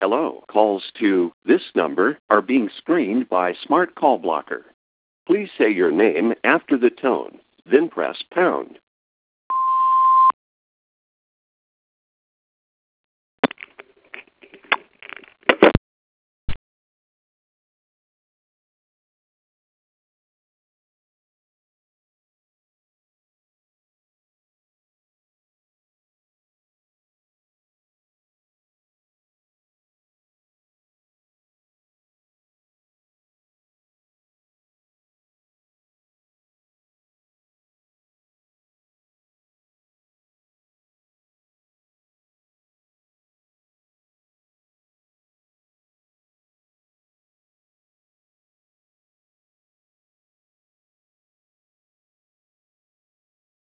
Hello. Calls to this number are being screened by Smart Call Blocker. Please say your name after the tone, then press pound.